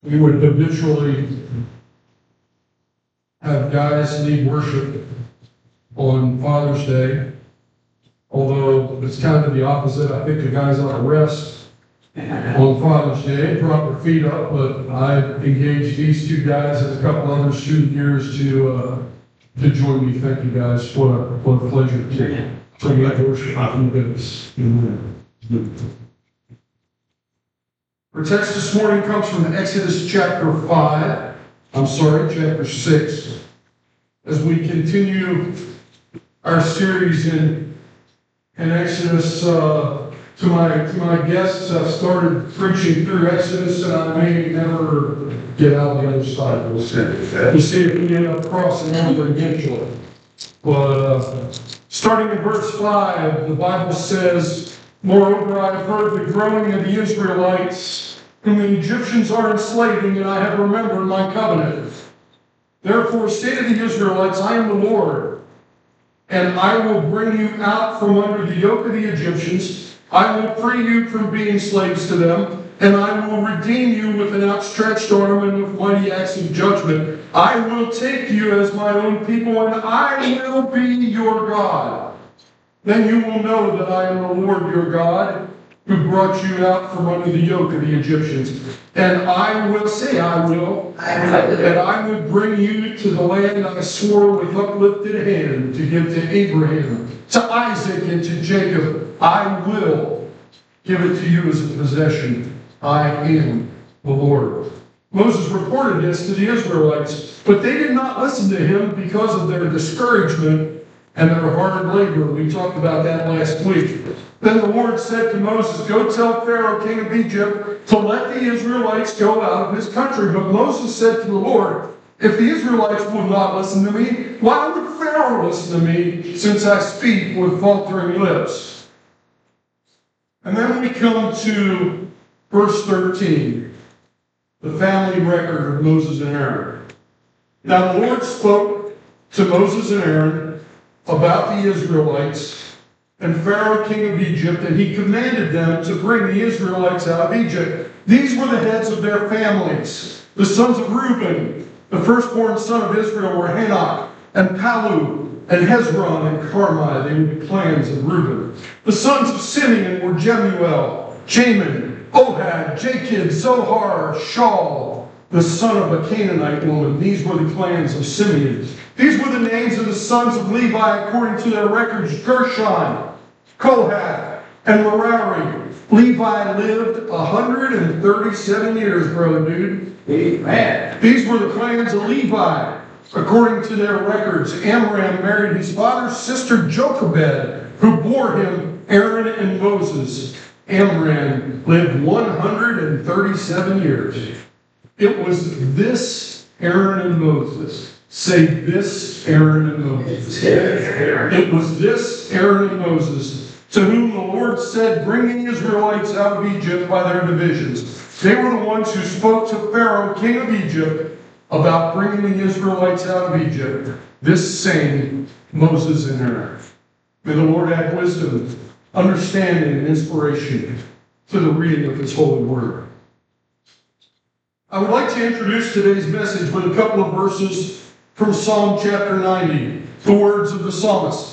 we would habitually have guys lead worship on Father's Day, although it's kind of the opposite. I think the guys ought to rest on Father's Day, drop their feet up, but I've engaged these two guys and a couple other student years to join me. Thank you guys. What a pleasure to lead worship with us. Our text this morning comes from Exodus chapter 6. As we continue our series in Exodus, to my guests, I've started preaching through Exodus, and I may never get out the other side. We'll see if we end up crossing over eventually. But starting in verse 5, the Bible says, "Moreover, I have heard the groaning of the Israelites, whom the Egyptians are enslaving, and I have remembered my covenant. Therefore say to the Israelites, I am the Lord, and I will bring you out from under the yoke of the Egyptians. I will free you from being slaves to them, and I will redeem you with an outstretched arm and with mighty acts of judgment. I will take you as my own people, and I will be your God. Then you will know that I am the Lord your God, who brought you out from under the yoke of the Egyptians. And I will say, that I would bring you to the land I swore with uplifted hand to give to Abraham, to Isaac, and to Jacob. I will give it to you as a possession. I am the Lord." Moses reported this to the Israelites, but they did not listen to him because of their discouragement and their hard labor. We talked about that last week. Then the Lord said to Moses, "Go tell Pharaoh, king of Egypt, to let the Israelites go out of his country." But Moses said to the Lord, "If the Israelites would not listen to me, why would Pharaoh listen to me, since I speak with faltering lips?" And then we come to verse 13, the family record of Moses and Aaron. "Now the Lord spoke to Moses and Aaron about the Israelites and Pharaoh, king of Egypt, and he commanded them to bring the Israelites out of Egypt. These were the heads of their families. The sons of Reuben, the firstborn son of Israel, were Hanok and Palu and Hezron and Carmi. They were the clans of Reuben. The sons of Simeon were Jemuel, Jamin, Ohad, Jachid, Zohar, Shaul, the son of a Canaanite woman. These were the clans of Simeon. These were the names of the sons of Levi according to their records: Gershon, Kohath, and Merari. Levi lived 137 years, brother dude. Amen. These were the clans of Levi according to their records. Amram married his father's sister Jochebed, who bore him Aaron and Moses. Amram lived 137 years. It was this Aaron and Moses. Say this Aaron and Moses. It was this Aaron and Moses to whom the Lord said, "Bring the Israelites out of Egypt by their divisions." They were the ones who spoke to Pharaoh, king of Egypt, about bringing the Israelites out of Egypt. This same Moses and Aaron. May the Lord add wisdom, understanding, and inspiration to the reading of His holy word. I would like to introduce today's message with a couple of verses from Psalm chapter 90, the words of the psalmist.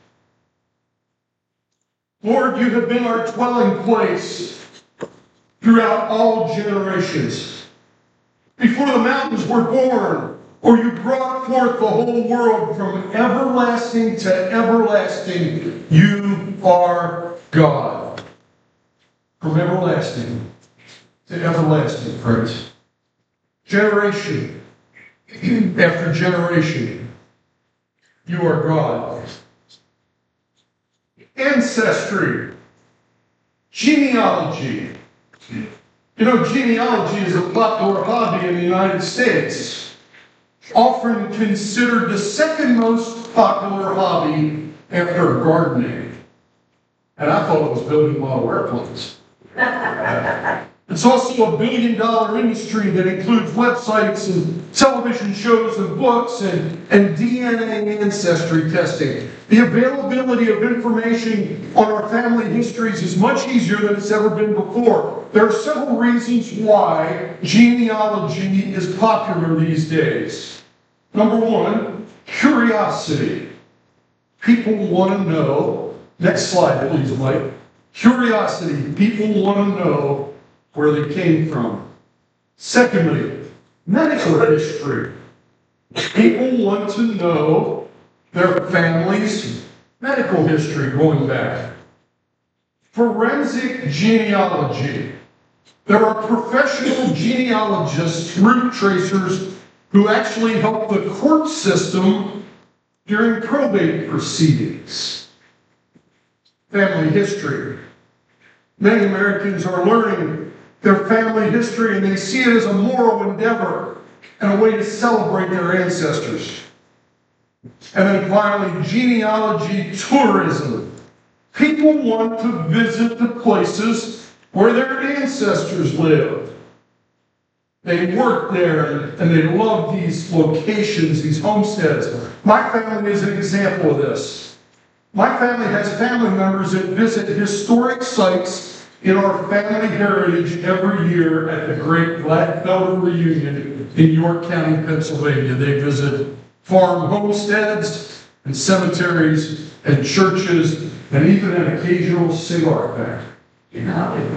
"Lord, you have been our dwelling place throughout all generations. Before the mountains were born, or you brought forth the whole world, from everlasting to everlasting, you are God." From everlasting to everlasting, friends. Generation after generation, you are God. Ancestry, genealogy. You know, genealogy is a popular hobby in the United States, often considered the second most popular hobby after gardening. And I thought it was building model airplanes. It's also a billion-dollar industry that includes websites and television shows and books and DNA ancestry testing. The availability of information on our family histories is much easier than it's ever been before. There are several reasons why genealogy is popular these days. Number one, curiosity. People want to know. Next slide, please, Mike. Curiosity. People want to know where they came from. Secondly, medical history. People want to know their family's medical history going back. Forensic genealogy. There are professional genealogists, root tracers, who actually help the court system during probate proceedings. Family history. Many Americans are learning their family history and they see it as a moral endeavor and a way to celebrate their ancestors. And then finally, genealogy tourism. People want to visit the places where their ancestors lived. They work there and they love these locations, these homesteads. My family is an example of this. My family has family members that visit historic sites in our family heritage every year at the Great Black Elder Reunion in York County, Pennsylvania. They visit farm homesteads and cemeteries and churches and even an occasional cigar factory.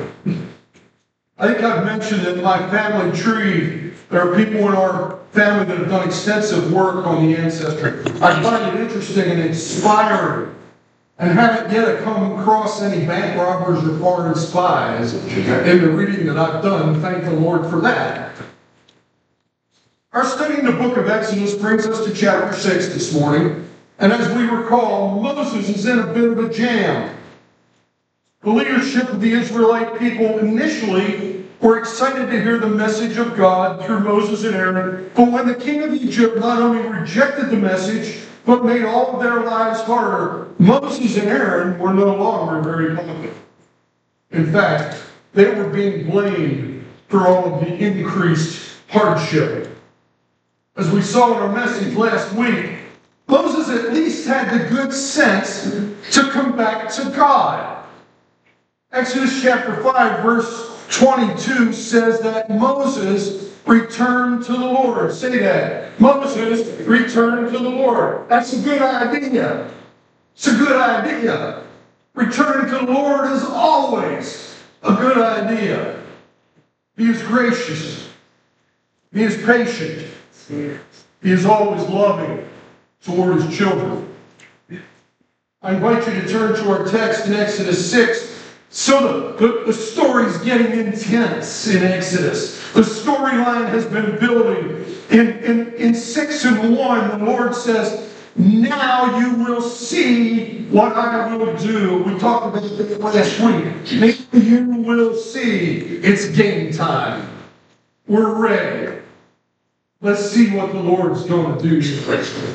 I think I've mentioned that in my family tree, there are people in our family that have done extensive work on the ancestry. I find it interesting and inspiring, and haven't yet come across any bank robbers or foreign spies in the reading that I've done. Thank the Lord for that. Our study in the book of Exodus brings us to chapter 6 this morning. And as we recall, Moses is in a bit of a jam. The leadership of the Israelite people initially were excited to hear the message of God through Moses and Aaron. But when the king of Egypt not only rejected the message, but made all of their lives harder, Moses and Aaron were no longer very popular. In fact, they were being blamed for all of the increased hardship. As we saw in our message last week, Moses at least had the good sense to come back to God. Exodus chapter 5, verse 22 says that Moses returned to the Lord. Say that. Moses returned to the Lord. That's a good idea. It's a good idea. Returning to the Lord is always a good idea. He is gracious. He is patient. He is always loving toward his children. I invite you to turn to our text in Exodus 6. So the story's getting intense in Exodus. The storyline has been building. In 6 and 1, the Lord says, now you will see what I will do. We talked about this last week. Now you will see. It's game time. We're ready. Let's see what the Lord's going to do.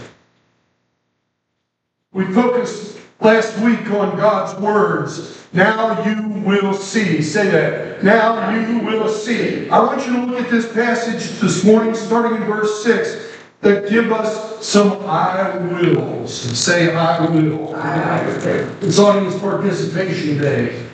We focused last week on God's words. Now you will see. Say that. Now you will see. I want you to look at this passage this morning, starting in verse 6, that give us some I wills. Say, I will. It's audience participation day.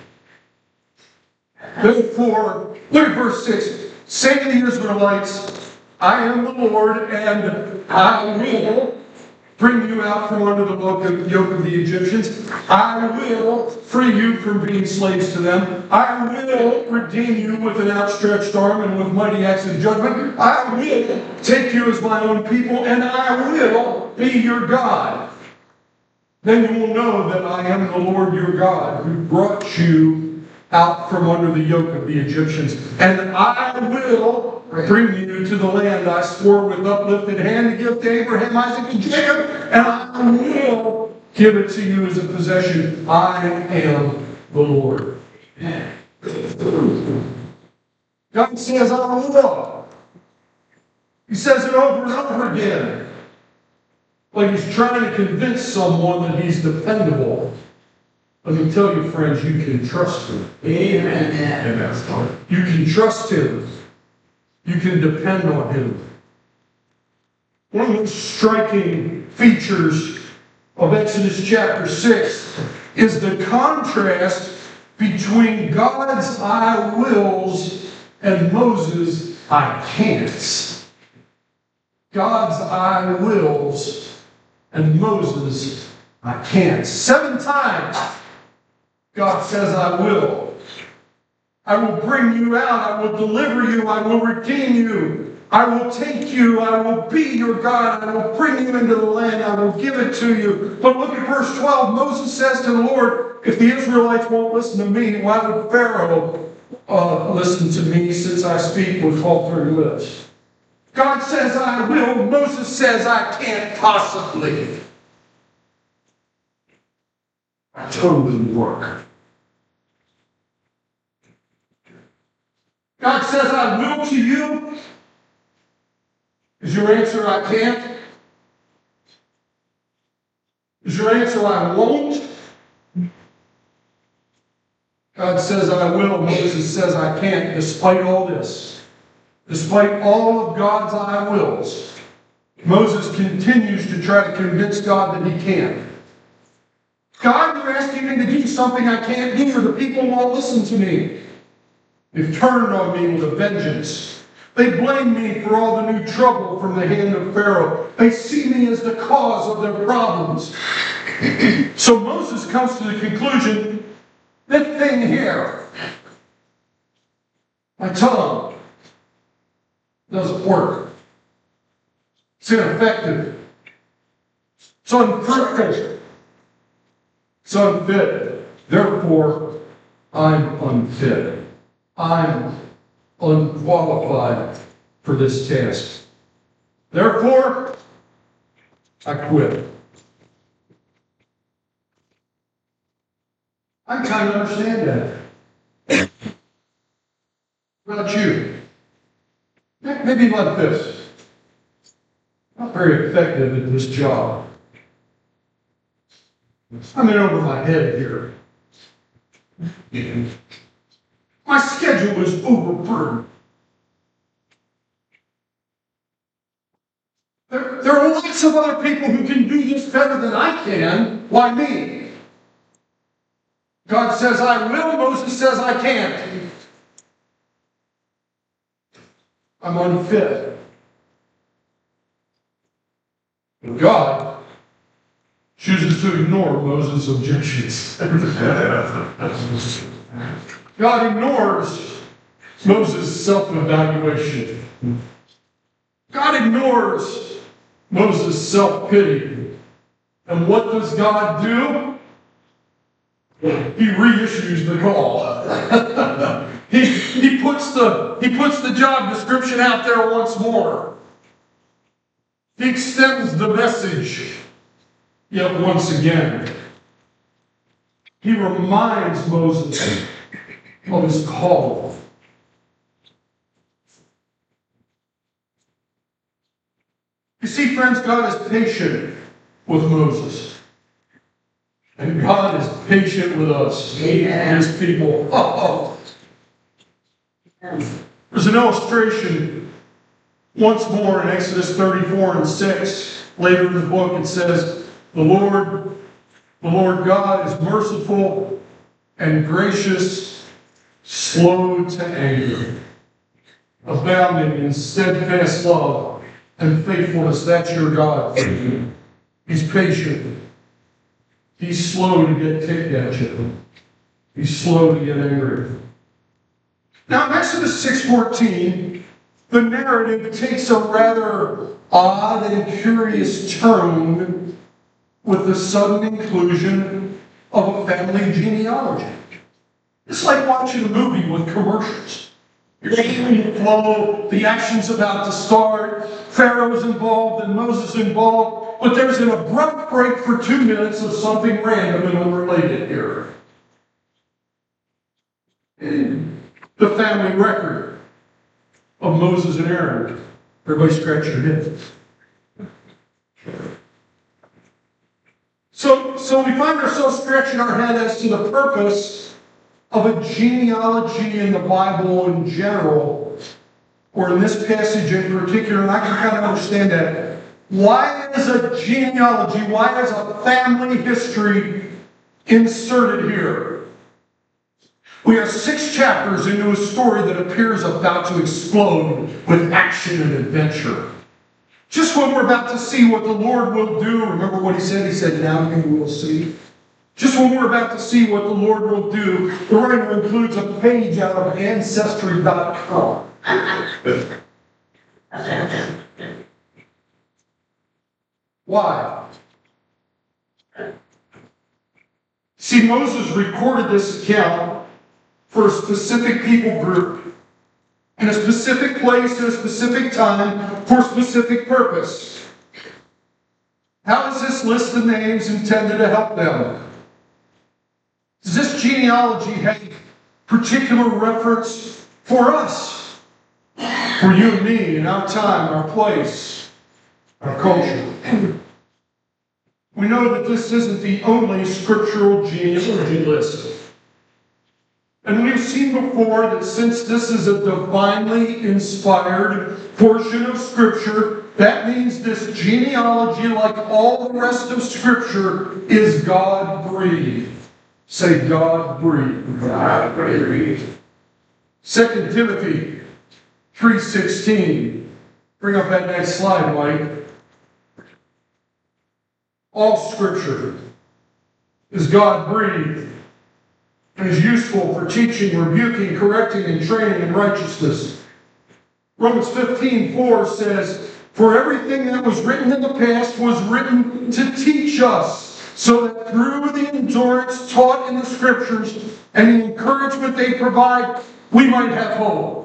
Therefore, look at verse 6. Say to the Israelites, I am the Lord, and I will bring you out from under the yoke of the Egyptians. I will free you from being slaves to them. I will redeem you with an outstretched arm and with mighty acts of judgment. I will take you as my own people, and I will be your God. Then you will know that I am the Lord your God, who brought you out from under the yoke of the Egyptians. And I will bring you to the land I swore with uplifted hand to give to Abraham, Isaac, and Jacob, and I will give it to you as a possession. I am the Lord. God says, I will. He says it over and over again. Like he's trying to convince someone that he's dependable. Let me tell you, friends, you can trust him. Amen. You can trust him. You can depend on him. One of the striking features of Exodus chapter 6 is the contrast between God's I wills and Moses' I can'ts. God's I wills and Moses' I can't. 7 times God says, I will. I will bring you out. I will deliver you. I will redeem you. I will take you. I will be your God. I will bring you into the land. I will give it to you. But look at verse 12. Moses says to the Lord, if the Israelites won't listen to me, why would Pharaoh listen to me since I speak with faltering lips? God says, I will. Moses says, I can't possibly. I totally work. God says, I will to you. Is your answer, I can't? Is your answer, I won't? God says, I will. Moses says, I can't, despite all this. Despite all of God's I wills. Moses continues to try to convince God that he can. God, you're asking me to do something I can't do. The people won't listen to me. They've turned on me with a vengeance. They blame me for all the new trouble from the hand of Pharaoh. They see me as the cause of their problems. So Moses comes to the conclusion, this thing here, my tongue, doesn't work. It's ineffective. It's unfruitful. It's unfit. Therefore, I'm unfit. I'm unqualified for this task. Therefore, I quit. I kind of understand that. What about you? Maybe like this. Not very effective at this job. I'm in over my head here. My schedule is overburdened. There are lots of other people who can do this better than I can. Why me? God says I will. Moses says I can't. I'm unfit. And God chooses to ignore Moses' objections. God ignores Moses' self-evaluation. God ignores Moses' self-pity. And what does God do? He reissues the call. he puts the job description out there once more. He extends the message yet once again. He reminds Moses of his call. You see, friends, God is patient with Moses. And God is patient with us, and his people. There's an illustration once more in Exodus 34 and 6. Later in the book it says, the Lord God is merciful and gracious, slow to anger, abounding in steadfast love and faithfulness. That's your God. He's patient. He's slow to get ticked at you. He's slow to get angry. Now in Exodus 6:14, the narrative takes a rather odd and curious turn with the sudden inclusion of a family genealogy. It's like watching a movie with commercials. You're seeing the flow, the action's about to start, Pharaoh's involved and Moses involved, but there's an abrupt break for 2 minutes of something random and unrelated here. The family record of Moses and Aaron. Everybody scratch your head. So we find ourselves scratching our head as to the purpose of a genealogy in the Bible in general, or in this passage in particular, and I can kind of understand that. Why is a genealogy, why is a family history inserted here? We are 6 chapters into a story that appears about to explode with action and adventure. Just when we're about to see what the Lord will do, remember what he said? He said, now you will see. Just when we're about to see what the Lord will do, the writer includes a page out of Ancestry.com. Why? See, Moses recorded this account for a specific people group, in a specific place, at a specific time, for a specific purpose. How is this list of names intended to help them? Does this genealogy have particular reference for us? For you and me, in our time, our place, our culture? We know that this isn't the only scriptural genealogy list. And we've seen before that since this is a divinely inspired portion of Scripture, that means this genealogy, like all the rest of Scripture, is God-breathed. Say, God-breathed. God-breathed. 2 Timothy 3:16. Bring up that next slide, Mike. All Scripture is God-breathed and is useful for teaching, rebuking, correcting, and training in righteousness. Romans 15:4 says, for everything that was written in the past was written to teach us, so that through the endurance taught in the Scriptures and the encouragement they provide, we might have hope.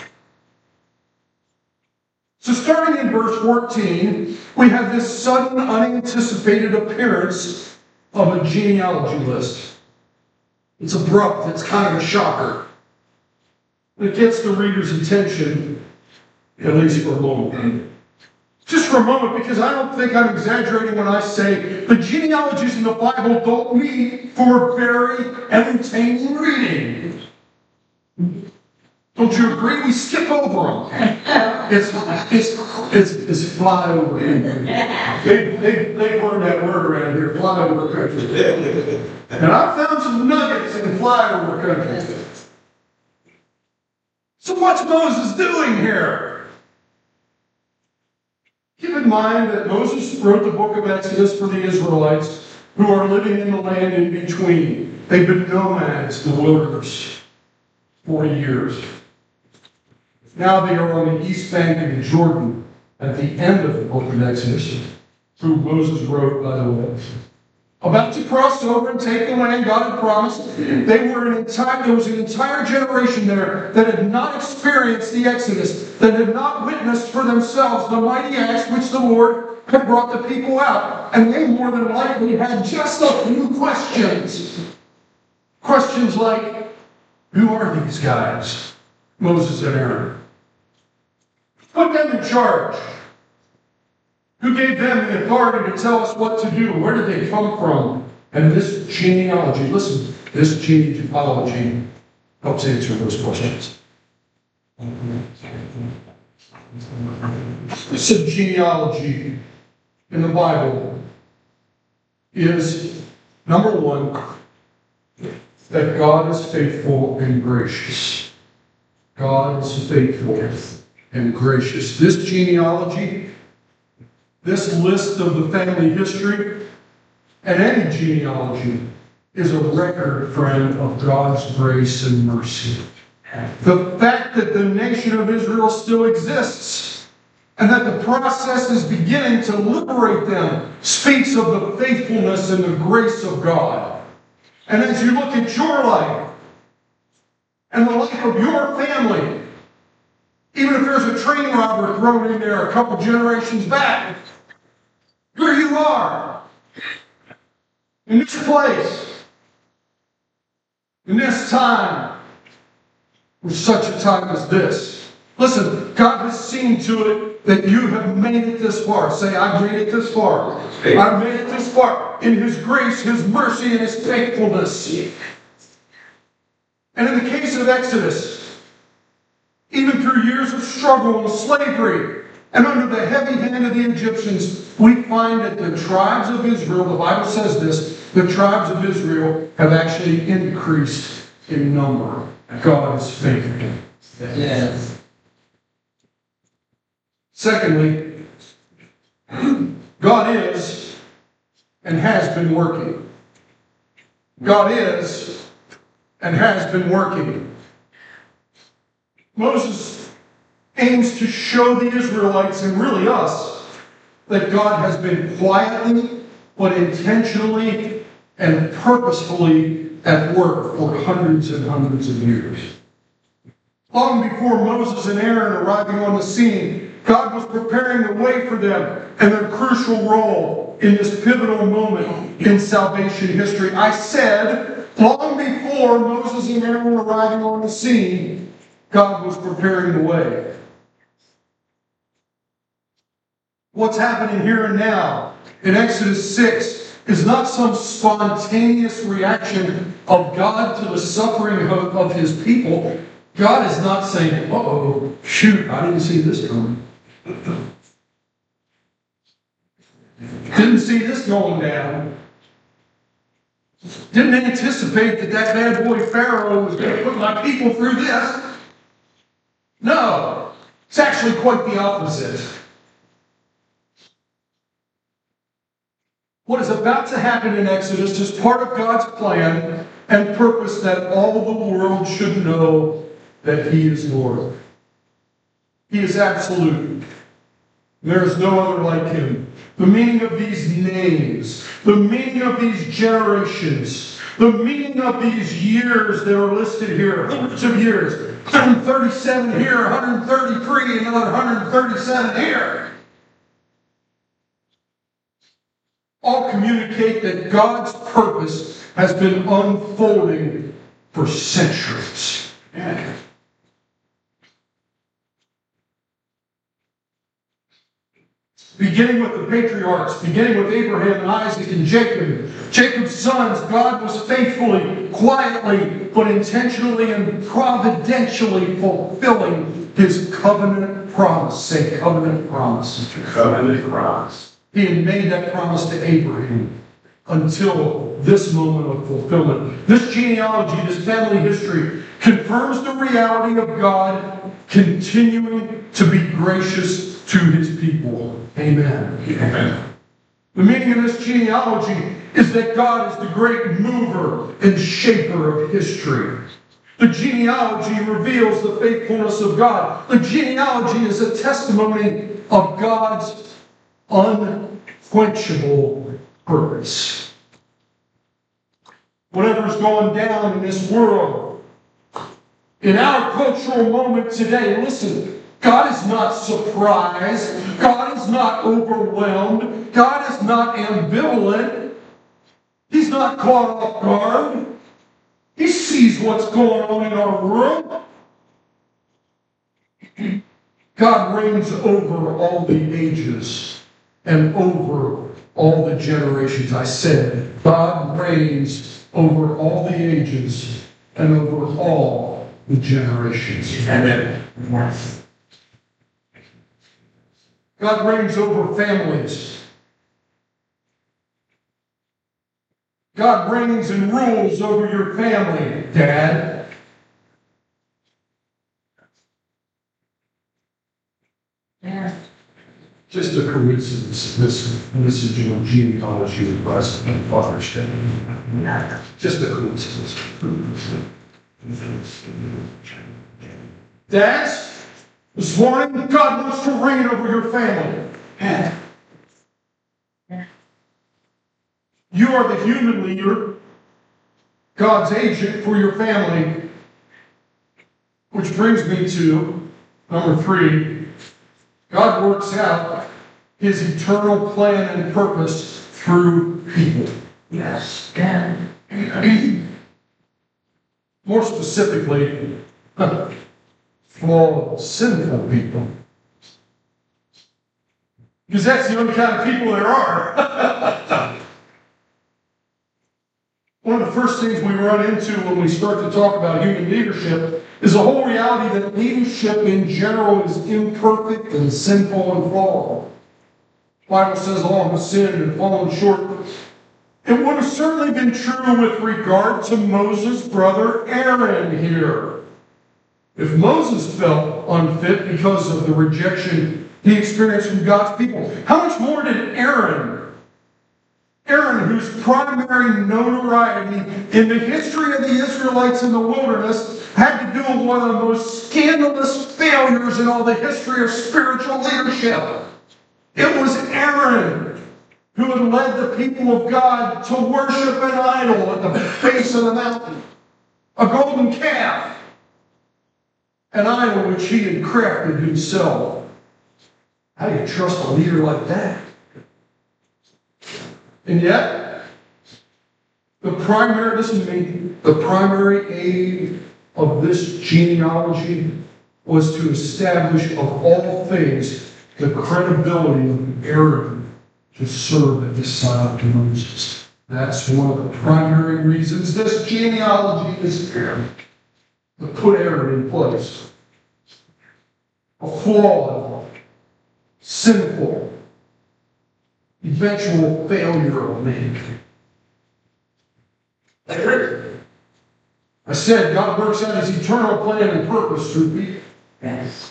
So starting in verse 14, we have this sudden, unanticipated appearance of a genealogy list. It's abrupt, it's kind of a shocker. It gets the reader's attention, at least for a moment. Just for a moment, because I don't think I'm exaggerating when I say the genealogies in the Bible don't meet for very entertaining reading. Don't you agree? We skip over them. It's flyover. They learned that word around here, flyover country. And I found some nuggets in flyover country. So what's Moses doing here? Keep in mind that Moses wrote the book of Exodus for the Israelites who are living in the land in between. They've been nomads in the wilderness 40 years. Now they are on the east bank of the Jordan at the end of the book of Exodus, who Moses wrote, by the way. About to cross over and take the land God had promised. There was an entire generation there that had not experienced the Exodus, that had not witnessed for themselves the mighty acts which the Lord had brought the people out. And they more than likely had just a few questions. Questions like, who are these guys? Moses and Aaron. Put them in charge. Who gave them the authority to tell us what to do? Where did they come from? And this genealogy, listen, this genealogy helps answer those questions. This genealogy in the Bible is, number one, that God is faithful and gracious. God is faithful and gracious. This genealogy, this list of the family history, and any genealogy is a record, friend, of God's grace and mercy. The fact that the nation of Israel still exists and that the process is beginning to liberate them speaks of the faithfulness and the grace of God. And as you look at your life and the life of your family, even if there's a train robber thrown in there a couple generations back, here you are, in this place, in this time, for such a time as this. Listen, God has seen to it that you have made it this far. Say, I've made it this far. I've made it this far in His grace, His mercy, and His faithfulness. And in the case of Exodus, even through years of struggle and slavery, and under the heavy hand of the Egyptians, we find that the tribes of Israel, the Bible says this, the tribes of Israel have actually increased in number. God is faithful. Yes. Secondly, God is and has been working. God is and has been working. Moses aims to show the Israelites, and really us, that God has been quietly but intentionally and purposefully at work for hundreds and hundreds of years. Long before Moses and Aaron arriving on the scene, God was preparing the way for them and their crucial role in this pivotal moment in salvation history. I said, long before Moses and Aaron arriving on the scene, God was preparing the way. What's happening here and now in Exodus 6 is not some spontaneous reaction of God to the suffering of His people. God is not saying, uh-oh, shoot, I didn't see this coming. Didn't see this going down. Didn't anticipate that bad boy Pharaoh was going to put my people through this. No, it's actually quite the opposite. What is about to happen in Exodus is part of God's plan and purpose that all the world should know that He is Lord. He is absolute. There is no other like Him. The meaning of these names, the meaning of these generations, the meaning of these years that are listed here, hundreds of years, 137 here, 133, another 137 here, all communicate that God's purpose has been unfolding for centuries. Beginning with the patriarchs, beginning with Abraham and Isaac and Jacob, Jacob's sons, God was faithfully, quietly, but intentionally and providentially fulfilling His covenant promise. Say covenant promise. Covenant promise. He had made that promise to Abraham until this moment of fulfillment. This genealogy, this family history, confirms the reality of God continuing to be gracious to His people. Amen. Amen. The meaning of this genealogy is that God is the great mover and shaper of history. The genealogy reveals the faithfulness of God. The genealogy is a testimony of God's unquenchable purpose. Whatever's going down in this world, in our cultural moment today, listen, God is not surprised. God is not overwhelmed. God is not ambivalent. He's not caught off guard. He sees what's going on in our world. God reigns over all the ages and over all the generations. I said, God reigns over all the ages and over all the generations. Amen. Yes. God reigns over families. God reigns and rules over your family, Dad. Yeah. Just a coincidence, this message on genealogy of Christ and Father's Day. Just a coincidence. Dads, this morning, God wants to reign over your family. You are the human leader, God's agent for your family. Which brings me to number 3. God works out His eternal plan and purpose through people. Yes. More specifically, flawed, sinful people. Because that's the only kind of people there are. One of the first things we run into when we start to talk about human leadership is the whole reality that leadership in general is imperfect and sinful and flawed. The Bible says all have sinned and fallen short. It would have certainly been true with regard to Moses' brother Aaron here. If Moses felt unfit because of the rejection he experienced from God's people, how much more did Aaron? Aaron, whose primary notoriety in the history of the Israelites in the wilderness had to do with one of the most scandalous failures in all the history of spiritual leadership. It was Aaron who had led the people of God to worship an idol at the base of the mountain, a golden calf, an idol which he had crafted himself. How do you trust a leader like that? And yet, listen to me, the primary aim of this genealogy was to establish of all things the credibility of Aaron to serve at the side of Moses. That's one of the primary reasons this genealogy is here. To put Aaron in place. A flawed, sinful, eventual failure of man. I said God works out his eternal plan and purpose through people. Yes.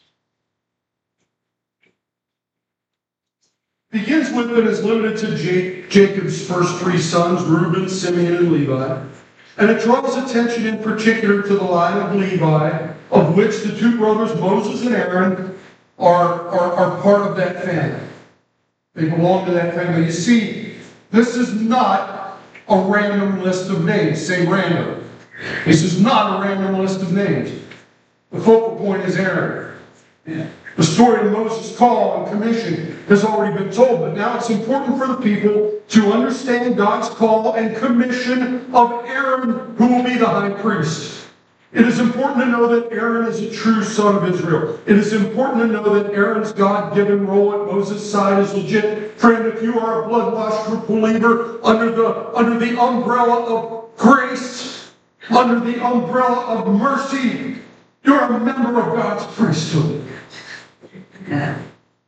Begins with and is limited to Jacob's first three sons, Reuben, Simeon, and Levi. And it draws attention in particular to the line of Levi, of which the two brothers, Moses and Aaron, are part of that family. They belong to that family. You see, this is not a random list of names. Say random. This is not a random list of names. The focal point is Aaron. Yeah. The story of Moses' call and commission has already been told, but now it's important for the people to understand God's call and commission of Aaron, who will be the high priest. It is important to know that Aaron is a true son of Israel. It is important to know that Aaron's God-given role at Moses' side is legit. Friend, if you are a blood-washed believer under the umbrella of grace, under the umbrella of mercy, you're a member of God's priesthood. Yeah.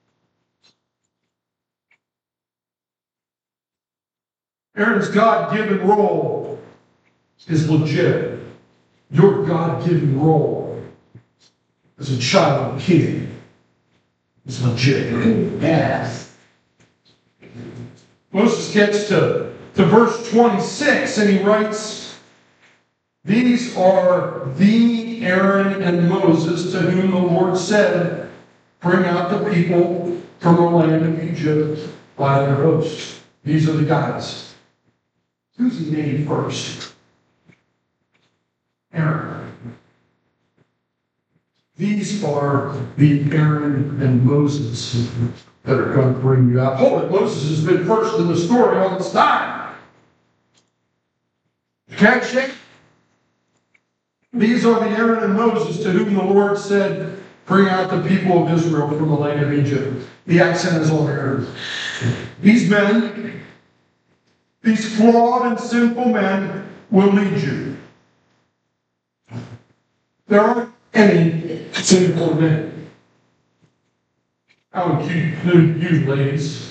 Aaron's God-given role is legit. Your God-given role as a child of a king is legit. Yes. Moses gets to verse 26 and he writes, "These are the Aaron and Moses to whom the Lord said, bring out the people from the land of Egypt by their hosts." These are the guys. Who's he named first? Aaron. These are the Aaron and Moses that are going to bring you out. Hold it, Moses has been first in the story all this time. Catch it? These are the Aaron and Moses to whom the Lord said, bring out the people of Israel from the land of Egypt. The accent is on Aaron. These men, these flawed and sinful men, will lead you. There aren't any sinful men. I'll include you, ladies.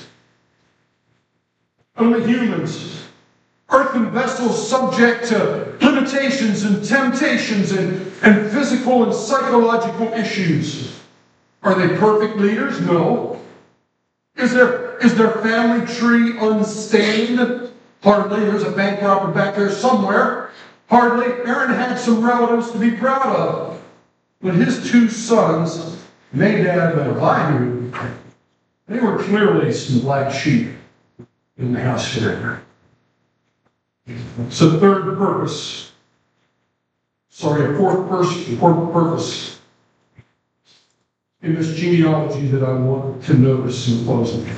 Only humans, earthen vessels subject to limitations and temptations and physical and psychological issues. Are they perfect leaders? No. Is their family tree unstained? Hardly. There's a bank robber back there somewhere. Hardly. Aaron had some relatives to be proud of. But his two sons, Nadab and Abihu, they were clearly some black sheep in the house here. So fourth purpose in this genealogy that I want to notice in closing.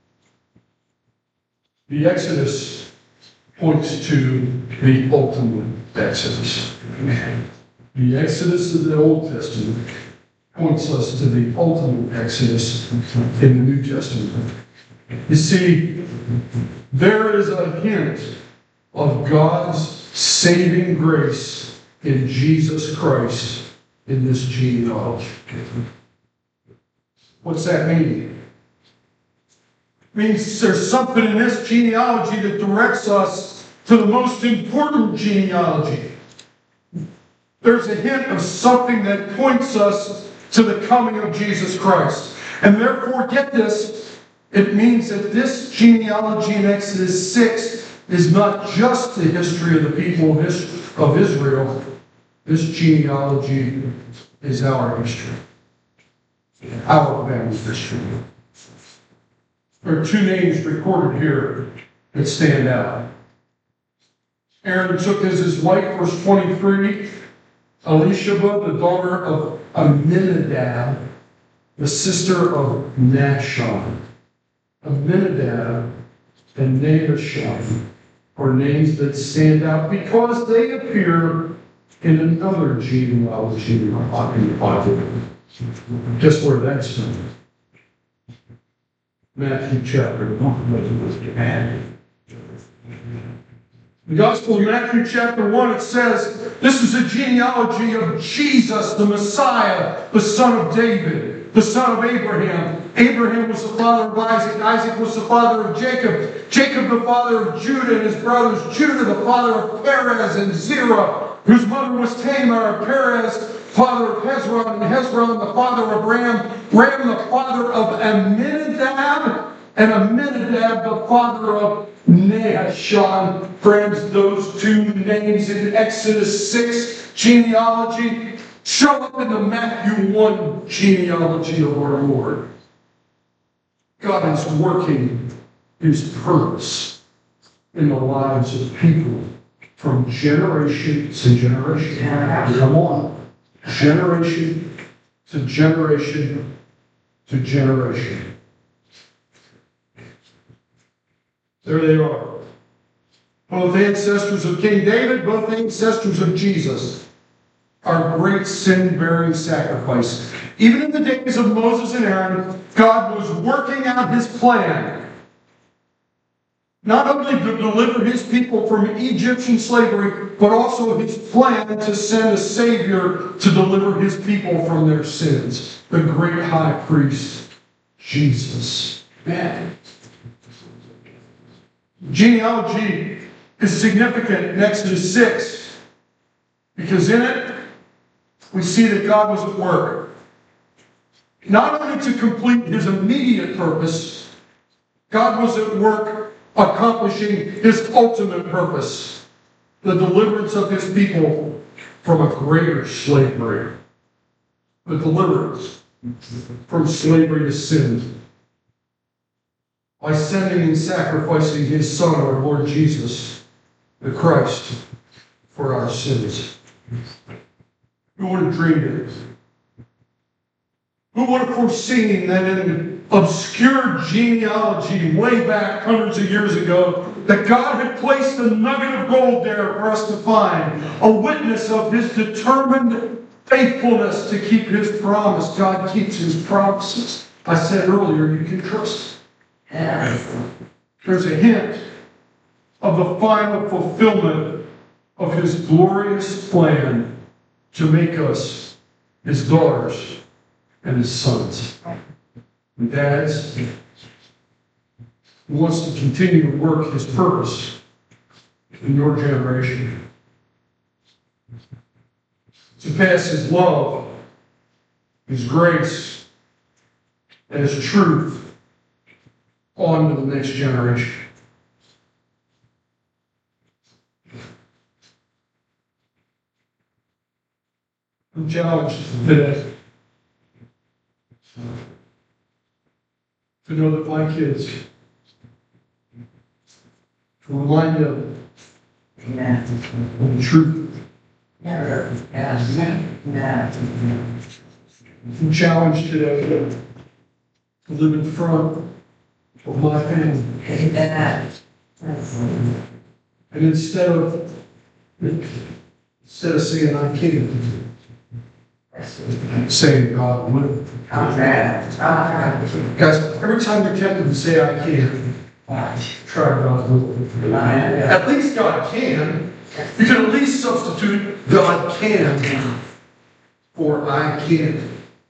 The Exodus points to the ultimate Exodus. The Exodus of the Old Testament points us to the ultimate Exodus in the New Testament. You see, there is a hint of God's saving grace in Jesus Christ in this genealogy. What's that mean? It means there's something in this genealogy that directs us to the most important genealogy. There's a hint of something that points us to the coming of Jesus Christ. And therefore, get this, it means that this genealogy in Exodus 6 is not just the history of the people of Israel. This genealogy is our history. Our family history. There are two names recorded here that stand out. Aaron took as his wife, verse 23, Elisheba, the daughter of Amminadab, the sister of Nahshon. Amminadab and Nahshon are names that stand out because they appear in another genealogy in the Bible. Guess where that's from? Matthew chapter 1. The Gospel of Matthew chapter 1, it says, this is a genealogy of Jesus, the Messiah, the son of David, the son of Abraham. Abraham was the father of Isaac. Isaac was the father of Jacob. Jacob the father of Judah and his brothers. Judah the father of Perez and Zerah, whose mother was Tamar. Perez, father of Hezron, and Hezron the father of Ram. Ram the father of Amminadab, and Amminadab the father of Nahshon. Friends, those two names in Exodus 6 genealogy show up in the Matthew 1 genealogy of our Lord. God is working His purpose in the lives of people from generation to generation. Come on. Generation to generation to generation. There they are. Both ancestors of King David, both ancestors of Jesus. Our great sin-bearing sacrifice. Even in the days of Moses and Aaron, God was working out His plan. Not only to deliver His people from Egyptian slavery, but also His plan to send a Savior to deliver His people from their sins. The great high priest, Jesus. Man. Genealogy is significant in Exodus 6 because in it we see that God was at work. Not only to complete His immediate purpose, God was at work accomplishing His ultimate purpose, the deliverance of His people from a greater slavery. The deliverance from slavery to sin. By sending and sacrificing His Son, our Lord Jesus, the Christ, for our sins. Who would have dreamed it? Who would have foreseen that in an obscure genealogy way back hundreds of years ago, that God had placed a nugget of gold there for us to find, a witness of His determined faithfulness to keep His promise. God keeps His promises. I said earlier, you can trust Him. There's a hint of the final fulfillment of His glorious plan to make us His daughters and His sons. And dads, He wants to continue to work His purpose in your generation. To pass His love, His grace, and His truth on to the next generation. I'm challenged today to know that my kids, to remind them of the truth. I'm challenged today to live in front of my family. And instead of Instead of saying I can't, saying God will. Amen. Guys, every time you're tempted to say I can't, try God will. At least God can. You can at least substitute God can for I can't.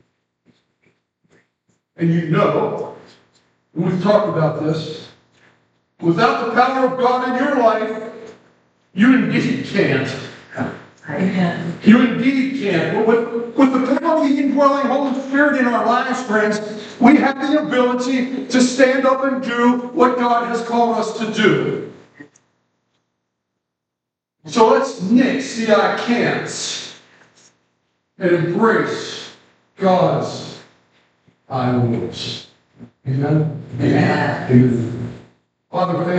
And you know, and we've talked about this, without the power of God in your life, you indeed can't. Amen. You indeed can't. But with the power of the indwelling Holy Spirit in our lives, friends, we have the ability to stand up and do what God has called us to do. So let's nix the I can'ts and embrace God's I wills. Amen? Amen. Amen. Father, thank